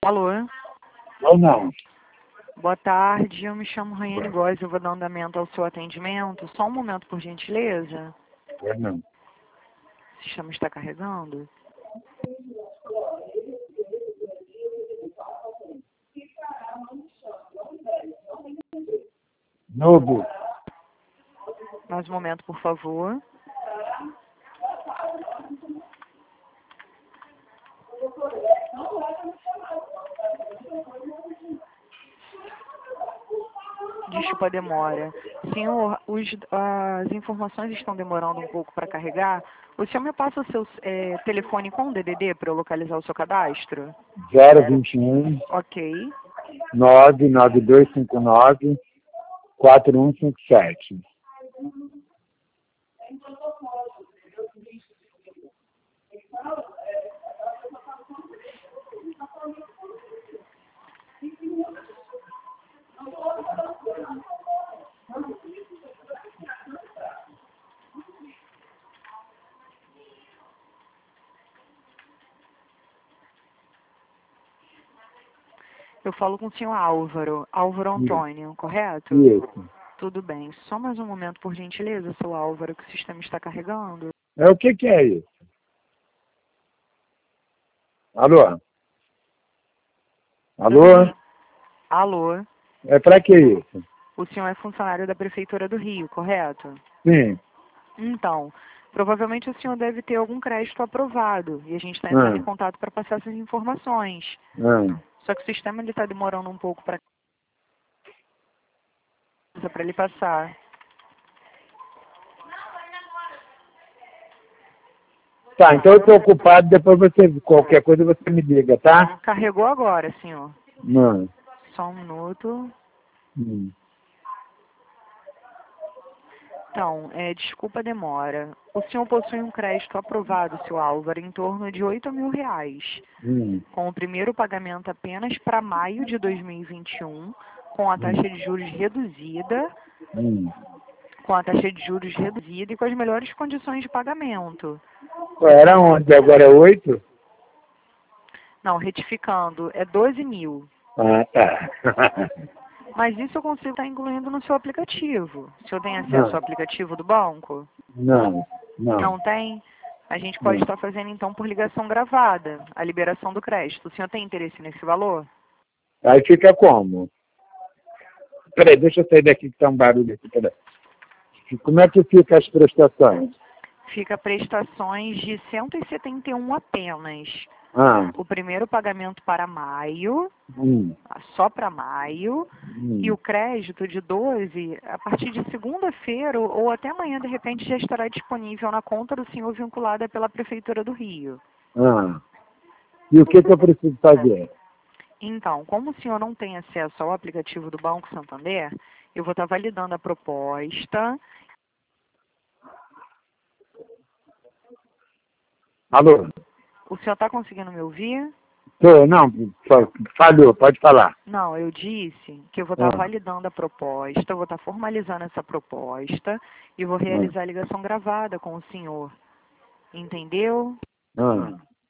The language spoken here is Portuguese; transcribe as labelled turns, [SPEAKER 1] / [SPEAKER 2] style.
[SPEAKER 1] Alô?
[SPEAKER 2] Ou não?
[SPEAKER 1] Boa tarde, eu me chamo Raiane Góes, eu vou dar andamento ao seu atendimento. Só um momento, por gentileza.
[SPEAKER 2] Ou não?
[SPEAKER 1] O sistema está carregando.
[SPEAKER 2] Novo.
[SPEAKER 1] Mais um momento, por favor. Desculpa a demora. Senhor, as informações estão demorando um pouco para carregar. O senhor me passa o seu telefone com o DDD para eu localizar o seu cadastro?
[SPEAKER 2] 021
[SPEAKER 1] Ok.
[SPEAKER 2] 99259 4157.
[SPEAKER 1] Eu falo com o senhor Álvaro. Álvaro Antônio, correto?
[SPEAKER 2] Isso.
[SPEAKER 1] Tudo bem. Só mais um momento, por gentileza, seu Álvaro, que o sistema está carregando.
[SPEAKER 2] É o que é isso? Alô? Alô?
[SPEAKER 1] Alô?
[SPEAKER 2] É pra que isso?
[SPEAKER 1] O senhor é funcionário da Prefeitura do Rio, correto?
[SPEAKER 2] Sim.
[SPEAKER 1] Então, provavelmente o senhor deve ter algum crédito aprovado e a gente está entrando em contato para passar essas informações. Só que o sistema está demorando um pouco para ele passar.
[SPEAKER 2] Tá, então eu estou ocupado, depois qualquer coisa você me liga, tá?
[SPEAKER 1] Carregou agora, senhor.
[SPEAKER 2] Não.
[SPEAKER 1] Só um minuto. Então, desculpa a demora. O senhor possui um crédito aprovado, seu Álvaro, em torno de R$ 8.000, com o primeiro pagamento apenas para maio de 2021, com a taxa de juros reduzida, e com as melhores condições de pagamento.
[SPEAKER 2] Era onde? Agora é 8?
[SPEAKER 1] Não, retificando, é 12.000.
[SPEAKER 2] Ah, tá.
[SPEAKER 1] Mas isso eu consigo estar incluindo no seu aplicativo. O senhor tem acesso ao aplicativo do banco?
[SPEAKER 2] Não.
[SPEAKER 1] Não tem? A gente pode estar fazendo então por ligação gravada, a liberação do crédito. O senhor tem interesse nesse valor?
[SPEAKER 2] Aí fica como? Peraí, deixa eu sair daqui que tá um barulho aqui, peraí. Como é que fica as prestações?
[SPEAKER 1] Fica prestações de 171 apenas. O primeiro pagamento para maio, só para maio, e o crédito de 12, a partir de segunda-feira ou até amanhã, de repente, já estará disponível na conta do senhor vinculada pela Prefeitura do Rio.
[SPEAKER 2] E o que eu preciso fazer?
[SPEAKER 1] Então, como o senhor não tem acesso ao aplicativo do Banco Santander, eu vou estar validando a proposta.
[SPEAKER 2] Alô?
[SPEAKER 1] O senhor está conseguindo me ouvir?
[SPEAKER 2] Não, falhou, pode falar.
[SPEAKER 1] Não, eu disse que eu vou estar validando a proposta, vou estar formalizando essa proposta e vou realizar a ligação gravada com o senhor. Entendeu?